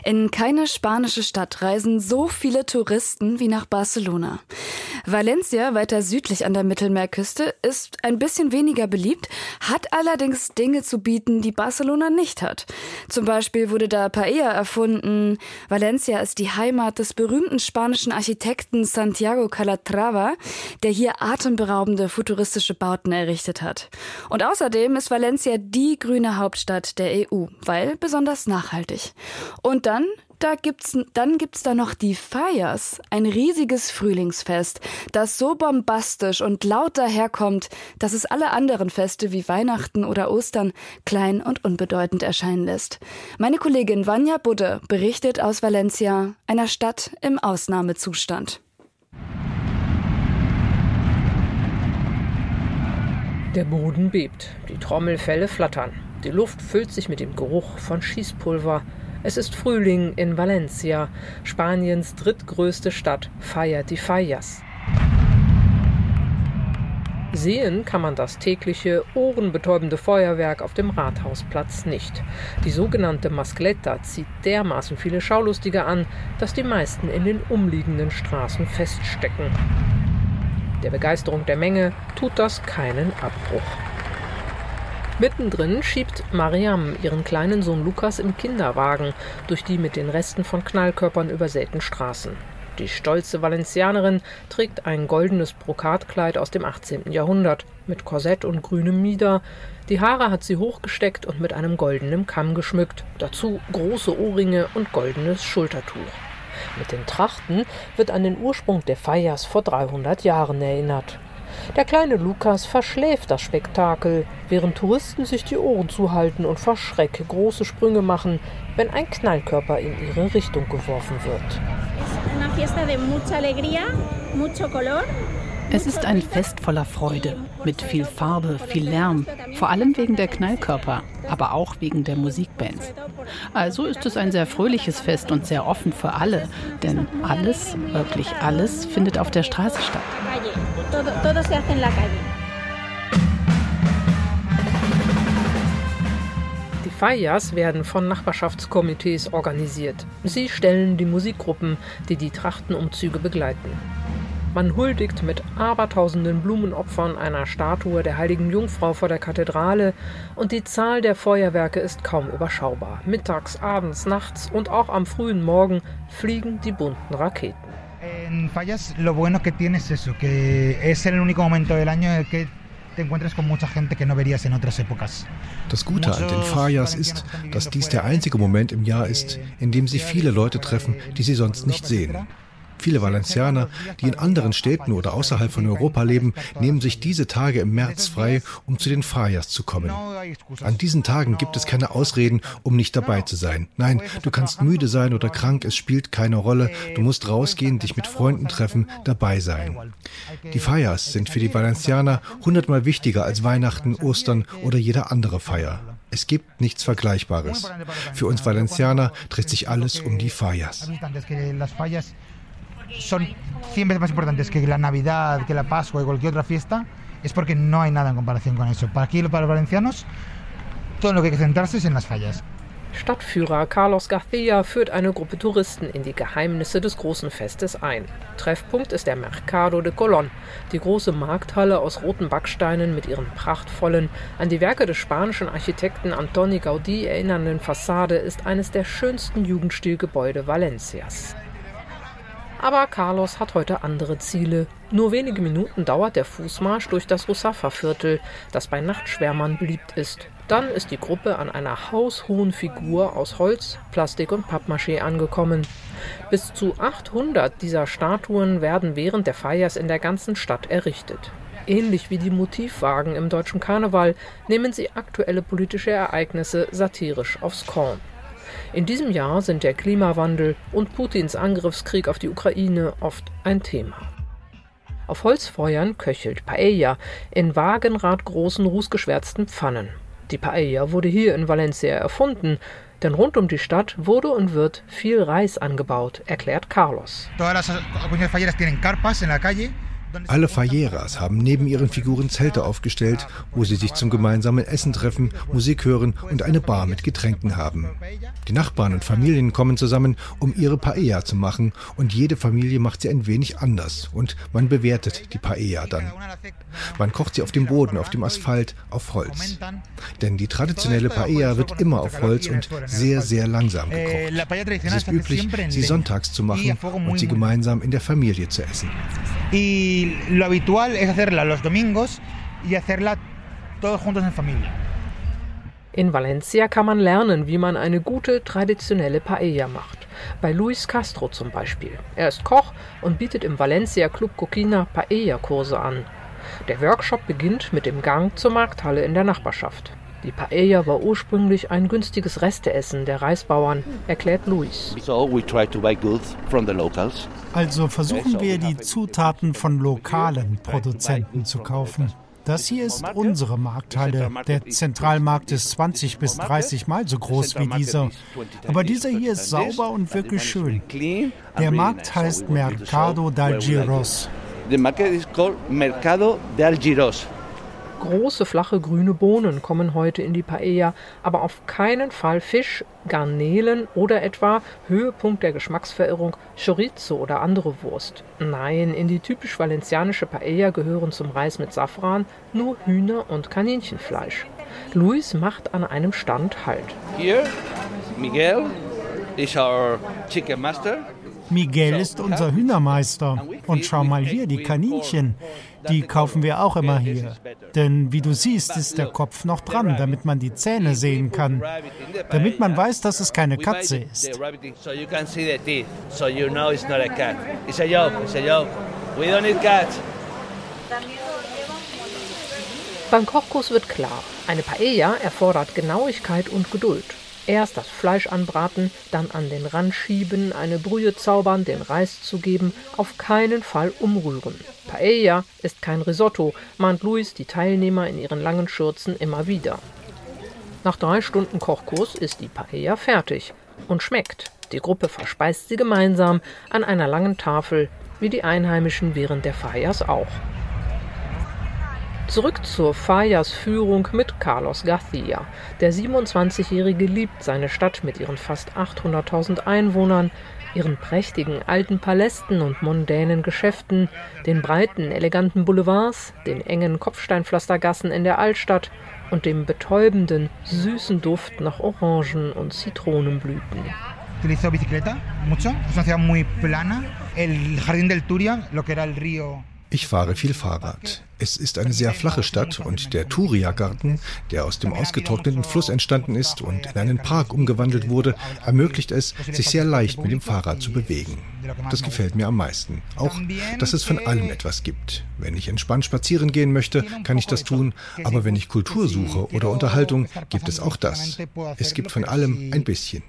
In keine spanische Stadt reisen so viele Touristen wie nach Barcelona. Valencia, weiter südlich an der Mittelmeerküste, ist ein bisschen weniger beliebt, hat allerdings Dinge zu bieten, die Barcelona nicht hat. Zum Beispiel wurde da Paella erfunden. Valencia ist die Heimat des berühmten spanischen Architekten Santiago Calatrava, der hier atemberaubende futuristische Bauten errichtet hat. Und außerdem ist Valencia die grüne Hauptstadt der EU, weil besonders nachhaltig. Und dann gibt's da noch die Fallas, ein riesiges Frühlingsfest, das so bombastisch und laut daherkommt, dass es alle anderen Feste wie Weihnachten oder Ostern klein und unbedeutend erscheinen lässt. Meine Kollegin Vanja Budde berichtet aus Valencia, einer Stadt im Ausnahmezustand. Der Boden bebt, die Trommelfelle flattern, die Luft füllt sich mit dem Geruch von Schießpulver. Es ist Frühling in Valencia, Spaniens drittgrößte Stadt, feiert die Fallas. Sehen kann man das tägliche, ohrenbetäubende Feuerwerk auf dem Rathausplatz nicht. Die sogenannte Mascleta zieht dermaßen viele Schaulustige an, dass die meisten in den umliegenden Straßen feststecken. Der Begeisterung der Menge tut das keinen Abbruch. Mittendrin schiebt Mariam ihren kleinen Sohn Lukas im Kinderwagen durch die mit den Resten von Knallkörpern übersäten Straßen. Die stolze Valencianerin trägt ein goldenes Brokatkleid aus dem 18. Jahrhundert mit Korsett und grünem Mieder. Die Haare hat sie hochgesteckt und mit einem goldenen Kamm geschmückt. Dazu große Ohrringe und goldenes Schultertuch. Mit den Trachten wird an den Ursprung der Fallas vor 300 Jahren erinnert. Der kleine Lukas verschläft das Spektakel, während Touristen sich die Ohren zuhalten und vor Schreck große Sprünge machen, wenn ein Knallkörper in ihre Richtung geworfen wird. Es ist ein Fest voller Freude, mit viel Farbe, viel Lärm, vor allem wegen der Knallkörper, aber auch wegen der Musikbands. Also ist es ein sehr fröhliches Fest und sehr offen für alle, denn alles, wirklich alles, findet auf der Straße statt. Die Fallas werden von Nachbarschaftskomitees organisiert. Sie stellen die Musikgruppen, die die Trachtenumzüge begleiten. Man huldigt mit abertausenden Blumenopfern einer Statue der Heiligen Jungfrau vor der Kathedrale und die Zahl der Feuerwerke ist kaum überschaubar. Mittags, abends, nachts und auch am frühen Morgen fliegen die bunten Raketen. En Fallas lo bueno que tiene es eso, que es el único momento del año en el que te encuentras con mucha gente que no verías en otras épocas. Das Gute an den Fallas ist, dass dies der einzige Moment im Jahr ist, in dem sie viele Leute treffen, die sie sonst nicht sehen. Viele Valencianer, die in anderen Städten oder außerhalb von Europa leben, nehmen sich diese Tage im März frei, um zu den Fallas zu kommen. An diesen Tagen gibt es keine Ausreden, um nicht dabei zu sein. Nein, du kannst müde sein oder krank, es spielt keine Rolle. Du musst rausgehen, dich mit Freunden treffen, dabei sein. Die Fallas sind für die Valencianer 100-mal wichtiger als Weihnachten, Ostern oder jede andere Feier. Es gibt nichts Vergleichbares. Für uns Valencianer dreht sich alles um die Fallas. Son 100 veces más importantes que la Navidad, que la Pascua y cualquier otra fiesta, es porque no hay nada en comparación con eso. Para aquí, para los valencianos, todo lo que hay que centrarse es en las Fallas. Stadtführer Carlos García führt eine Gruppe Touristen in die Geheimnisse des großen Festes ein. Treffpunkt ist der Mercado de Colón, die große Markthalle aus roten Backsteinen mit ihren prachtvollen, an die Werke des spanischen Architekten Antoni Gaudí erinnernden Fassade ist eines der schönsten Jugendstilgebäude Valencias. Aber Carlos hat heute andere Ziele. Nur wenige Minuten dauert der Fußmarsch durch das Ruzafa-Viertel, das bei Nachtschwärmern beliebt ist. Dann ist die Gruppe an einer haushohen Figur aus Holz, Plastik und Pappmaché angekommen. Bis zu 800 dieser Statuen werden während der Fallas in der ganzen Stadt errichtet. Ähnlich wie die Motivwagen im deutschen Karneval nehmen sie aktuelle politische Ereignisse satirisch aufs Korn. In diesem Jahr sind der Klimawandel und Putins Angriffskrieg auf die Ukraine oft ein Thema. Auf Holzfeuern köchelt Paella in wagenradgroßen, rußgeschwärzten Pfannen. Die Paella wurde hier in Valencia erfunden, denn rund um die Stadt wurde und wird viel Reis angebaut, erklärt Carlos. Todas las comunidades falleras tienen carpas en la calle Alle Falleras haben neben ihren Figuren Zelte aufgestellt, wo sie sich zum gemeinsamen Essen treffen, Musik hören und eine Bar mit Getränken haben. Die Nachbarn und Familien kommen zusammen, um ihre Paella zu machen, und jede Familie macht sie ein wenig anders und man bewertet die Paella dann. Man kocht sie auf dem Boden, auf dem Asphalt, auf Holz. Denn die traditionelle Paella wird immer auf Holz und sehr, sehr langsam gekocht. Es ist üblich, sie sonntags zu machen und sie gemeinsam in der Familie zu essen. Y lo habitual es hacerla los domingos y hacerla todos juntos en familia. In Valencia kann man lernen, wie man eine gute traditionelle Paella macht. Bei Luis Castro zum Beispiel. Er ist Koch und bietet im Valencia Club Cocina Paella-Kurse an. Der Workshop beginnt mit dem Gang zur Markthalle in der Nachbarschaft. Die Paella war ursprünglich ein günstiges Resteessen der Reisbauern, erklärt Luis. Also versuchen wir, die Zutaten von lokalen Produzenten zu kaufen. Das hier ist unsere Markthalle. Der Zentralmarkt ist 20 bis 30 Mal so groß wie dieser. Aber dieser hier ist sauber und wirklich schön. Der Markt heißt Mercado de Algiros. Große, flache, grüne Bohnen kommen heute in die Paella, aber auf keinen Fall Fisch, Garnelen oder etwa, Höhepunkt der Geschmacksverirrung, Chorizo oder andere Wurst. Nein, in die typisch valencianische Paella gehören zum Reis mit Safran nur Hühner- und Kaninchenfleisch. Luis macht an einem Stand Halt. Here, Miguel is our chicken master. Miguel ist unser Hühnermeister. Und schau mal hier, die Kaninchen. Die kaufen wir auch immer hier. Denn wie du siehst, ist der Kopf noch dran, damit man die Zähne sehen kann. Damit man weiß, dass es keine Katze ist. Beim Kochkurs wird klar, eine Paella erfordert Genauigkeit und Geduld. Erst das Fleisch anbraten, dann an den Rand schieben, eine Brühe zaubern, den Reis zugeben, auf keinen Fall umrühren. Paella ist kein Risotto, mahnt Luis die Teilnehmer in ihren langen Schürzen immer wieder. Nach 3 Stunden Kochkurs ist die Paella fertig und schmeckt. Die Gruppe verspeist sie gemeinsam an einer langen Tafel, wie die Einheimischen während der Fallas auch. Zurück zur Fallas-Führung mit Carlos García. Der 27-Jährige liebt seine Stadt mit ihren fast 800.000 Einwohnern, ihren prächtigen alten Palästen und mondänen Geschäften, den breiten, eleganten Boulevards, den engen Kopfsteinpflastergassen in der Altstadt und dem betäubenden, süßen Duft nach Orangen- und Zitronenblüten. Utilizo bicicleta mucho. Es una ciudad muy plana. El Jardín del Turia, lo que era el río. Ich fahre viel Fahrrad. Es ist eine sehr flache Stadt und der Turia-Garten, der aus dem ausgetrockneten Fluss entstanden ist und in einen Park umgewandelt wurde, ermöglicht es, sich sehr leicht mit dem Fahrrad zu bewegen. Das gefällt mir am meisten. Auch, dass es von allem etwas gibt. Wenn ich entspannt spazieren gehen möchte, kann ich das tun, aber wenn ich Kultur suche oder Unterhaltung, gibt es auch das. Es gibt von allem ein bisschen.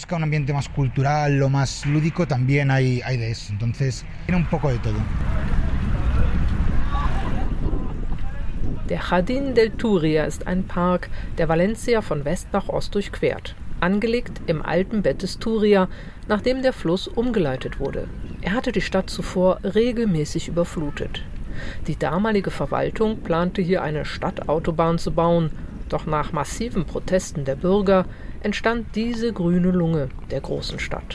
Der Jardín del Turia ist ein Park, der Valencia von West nach Ost durchquert. Angelegt im alten Bett des Turia, nachdem der Fluss umgeleitet wurde. Er hatte die Stadt zuvor regelmäßig überflutet. Die damalige Verwaltung plante hier eine Stadtautobahn zu bauen, doch nach massiven Protesten der Bürger entstand diese grüne Lunge der großen Stadt.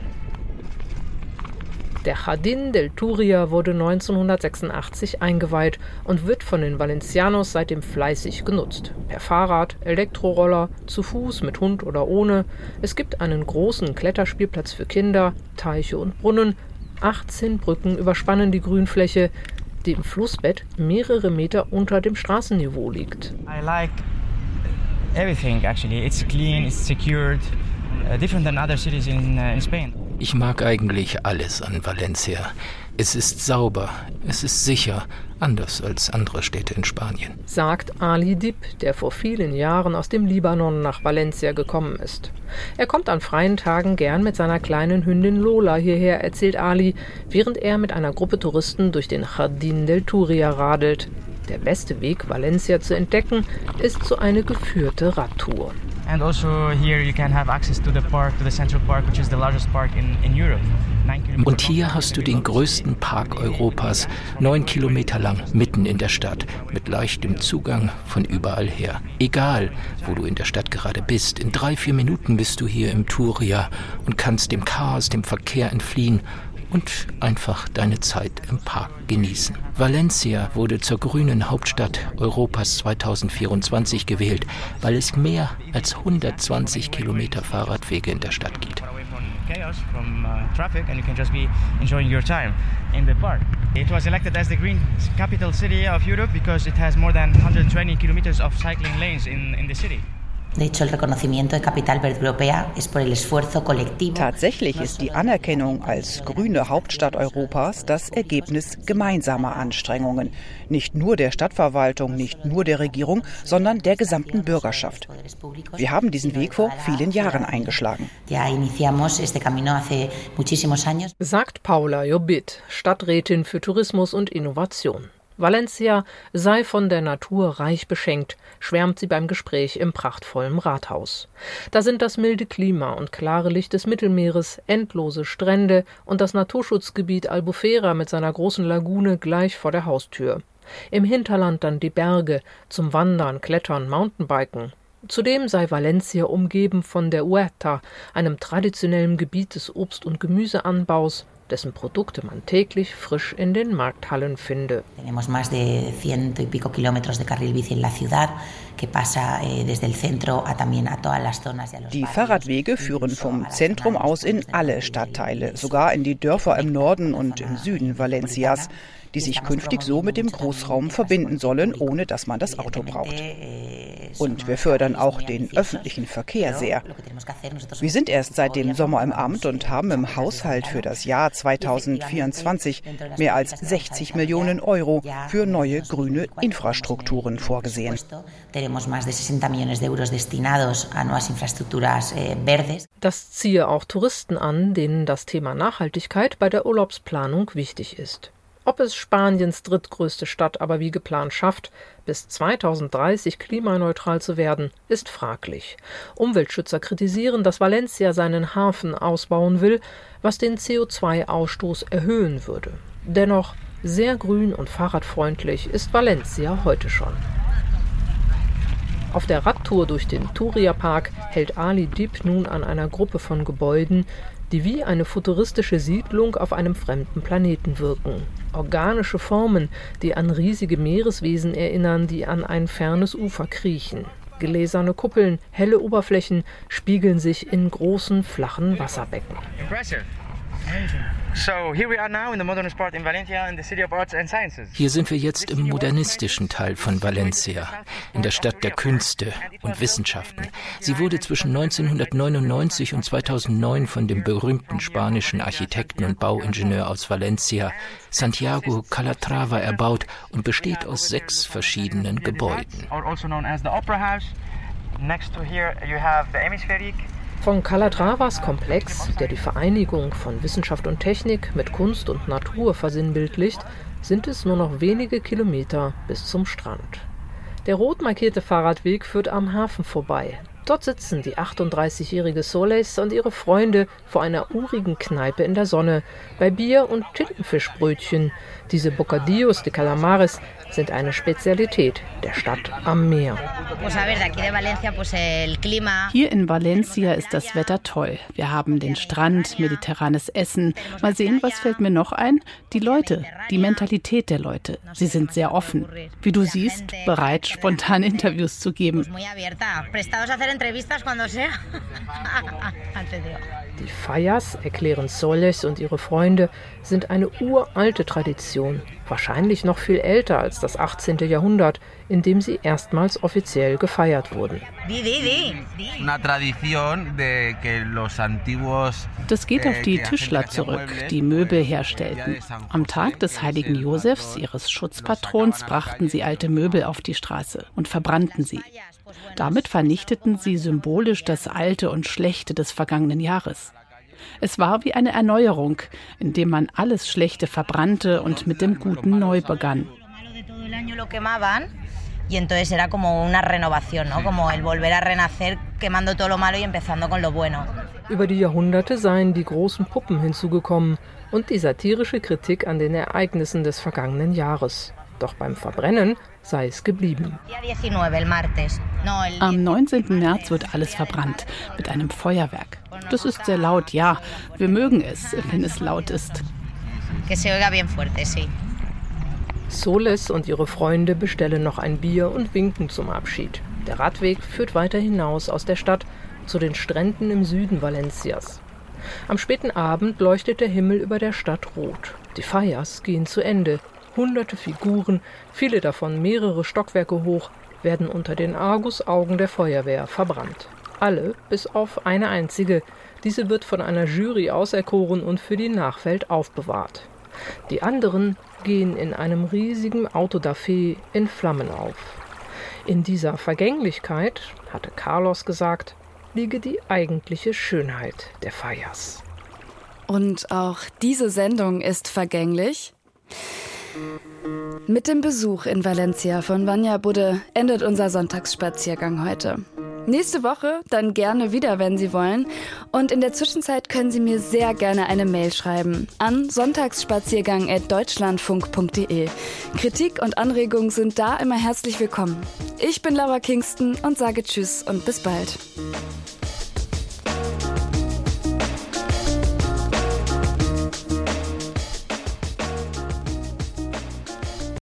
Der Jardín del Turia wurde 1986 eingeweiht und wird von den Valencianos seitdem fleißig genutzt. Per Fahrrad, Elektroroller, zu Fuß, mit Hund oder ohne. Es gibt einen großen Kletterspielplatz für Kinder, Teiche und Brunnen. 18 Brücken überspannen die Grünfläche, die im Flussbett mehrere Meter unter dem Straßenniveau liegt. I like everything actually. It's clean, it's secured, different than other cities in Spain. Ich mag eigentlich alles an Valencia. Es ist sauber, es ist sicher, anders als andere Städte in Spanien. Sagt Ali Dib, der vor vielen Jahren aus dem Libanon nach Valencia gekommen ist. Er kommt an freien Tagen gern mit seiner kleinen Hündin Lola hierher, erzählt Ali, während er mit einer Gruppe Touristen durch den Jardín del Turia radelt. Der beste Weg, Valencia zu entdecken, ist so eine geführte Radtour. And also here you can have access to the park, to the Central Park, which is the largest park in Europe. Und hier hast du den größten Park Europas, 9 Kilometer lang, mitten in der Stadt, mit leichtem Zugang von überall her. Egal, wo du in der Stadt gerade bist, in 3-4 Minuten bist du hier im Turia und kannst dem Chaos, dem Verkehr entfliehen und einfach deine Zeit im Park genießen. Valencia wurde zur grünen Hauptstadt Europas 2024 gewählt, weil es mehr als 120 Kilometer Fahrradwege in der Stadt gibt. Chaos from traffic, and you can just be enjoying your time in the park. It was elected as the green capital city of Europe because it has more than 120 kilometers of cycling lanes in the city. Tatsächlich ist die Anerkennung als grüne Hauptstadt Europas das Ergebnis gemeinsamer Anstrengungen. Nicht nur der Stadtverwaltung, nicht nur der Regierung, sondern der gesamten Bürgerschaft. Wir haben diesen Weg vor vielen Jahren eingeschlagen. Sagt Paula Jobit, Stadträtin für Tourismus und Innovation. Valencia sei von der Natur reich beschenkt, schwärmt sie beim Gespräch im prachtvollen Rathaus. Da sind das milde Klima und klare Licht des Mittelmeeres, endlose Strände und das Naturschutzgebiet Albufera mit seiner großen Lagune gleich vor der Haustür. Im Hinterland dann die Berge, zum Wandern, Klettern, Mountainbiken. Zudem sei Valencia umgeben von der Huerta, einem traditionellen Gebiet des Obst- und Gemüseanbaus, dessen Produkte man täglich frisch in den Markthallen finde. Die Fahrradwege führen vom Zentrum aus in alle Stadtteile, sogar in die Dörfer im Norden und im Süden Valencias, die sich künftig so mit dem Großraum verbinden sollen, ohne dass man das Auto braucht. Und wir fördern auch den öffentlichen Verkehr sehr. Wir sind erst seit dem Sommer im Amt und haben im Haushalt für das Jahr 2024 mehr als 60 Millionen Euro für neue grüne Infrastrukturen vorgesehen. Das ziehe auch Touristen an, denen das Thema Nachhaltigkeit bei der Urlaubsplanung wichtig ist. Ob es Spaniens drittgrößte Stadt aber wie geplant schafft, bis 2030 klimaneutral zu werden, ist fraglich. Umweltschützer kritisieren, dass Valencia seinen Hafen ausbauen will, was den CO2-Ausstoß erhöhen würde. Dennoch, sehr grün und fahrradfreundlich ist Valencia heute schon. Auf der Radtour durch den Turia-Park hält Ali Dib nun an einer Gruppe von Gebäuden, die wie eine futuristische Siedlung auf einem fremden Planeten wirken. Organische Formen, die an riesige Meereswesen erinnern, die an ein fernes Ufer kriechen. Gläserne Kuppeln, helle Oberflächen spiegeln sich in großen, flachen Wasserbecken. Hier sind wir jetzt im modernistischen Teil von Valencia, in der Stadt der Künste und Wissenschaften. Sie wurde zwischen 1999 und 2009 von dem berühmten spanischen Architekten und Bauingenieur aus Valencia, Santiago Calatrava, erbaut und besteht aus 6 verschiedenen Gebäuden. Von Calatravas Komplex, der die Vereinigung von Wissenschaft und Technik mit Kunst und Natur versinnbildlicht, sind es nur noch wenige Kilometer bis zum Strand. Der rot markierte Fahrradweg führt am Hafen vorbei. Dort sitzen die 38-jährige Soles und ihre Freunde vor einer urigen Kneipe in der Sonne, bei Bier und Tintenfischbrötchen. Diese Bocadillos de Calamares sind eine Spezialität der Stadt am Meer. Hier in Valencia ist das Wetter toll. Wir haben den Strand, mediterranes Essen. Mal sehen, was fällt mir noch ein? Die Leute, die Mentalität der Leute. Sie sind sehr offen. Wie du siehst, bereit, spontan Interviews zu geben. Die Fallas, erklären Soles und ihre Freunde, sind eine uralte Tradition, wahrscheinlich noch viel älter als das 18. Jahrhundert, in dem sie erstmals offiziell gefeiert wurden. Das geht auf die Tischler zurück, die Möbel herstellten. Am Tag des heiligen Josefs, ihres Schutzpatrons, brachten sie alte Möbel auf die Straße und verbrannten sie. Damit vernichteten sie symbolisch das Alte und Schlechte des vergangenen Jahres. Es war wie eine Erneuerung, indem man alles Schlechte verbrannte und mit dem Guten neu begann. Y entonces era como una renovación, ¿no? Como el volver a renacer, quemando todo lo malo y empezando con lo bueno. Über die Jahrhunderte seien die großen Puppen hinzugekommen und die satirische Kritik an den Ereignissen des vergangenen Jahres. Doch beim Verbrennen sei es geblieben. Am 19. März wird alles verbrannt mit einem Feuerwerk. Das ist sehr laut, ja. Wir mögen es, wenn es laut ist. Soles und ihre Freunde bestellen noch ein Bier und winken zum Abschied. Der Radweg führt weiter hinaus aus der Stadt zu den Stränden im Süden Valencias. Am späten Abend leuchtet der Himmel über der Stadt rot. Die Fallas gehen zu Ende. Hunderte Figuren, viele davon mehrere Stockwerke hoch, werden unter den Argusaugen der Feuerwehr verbrannt. Alle, bis auf eine einzige. Diese wird von einer Jury auserkoren und für die Nachwelt aufbewahrt. Die anderen gehen in einem riesigen Autodafé in Flammen auf. In dieser Vergänglichkeit, hatte Carlos gesagt, liege die eigentliche Schönheit der Fallas. Und auch diese Sendung ist vergänglich. Mit dem Besuch in Valencia von Vanja Budde endet unser Sonntagsspaziergang heute. Nächste Woche dann gerne wieder, wenn Sie wollen. Und in der Zwischenzeit können Sie mir sehr gerne eine Mail schreiben an sonntagsspaziergang@deutschlandfunk.de. Kritik und Anregungen sind da immer herzlich willkommen. Ich bin Laura Kingston und sage Tschüss und bis bald.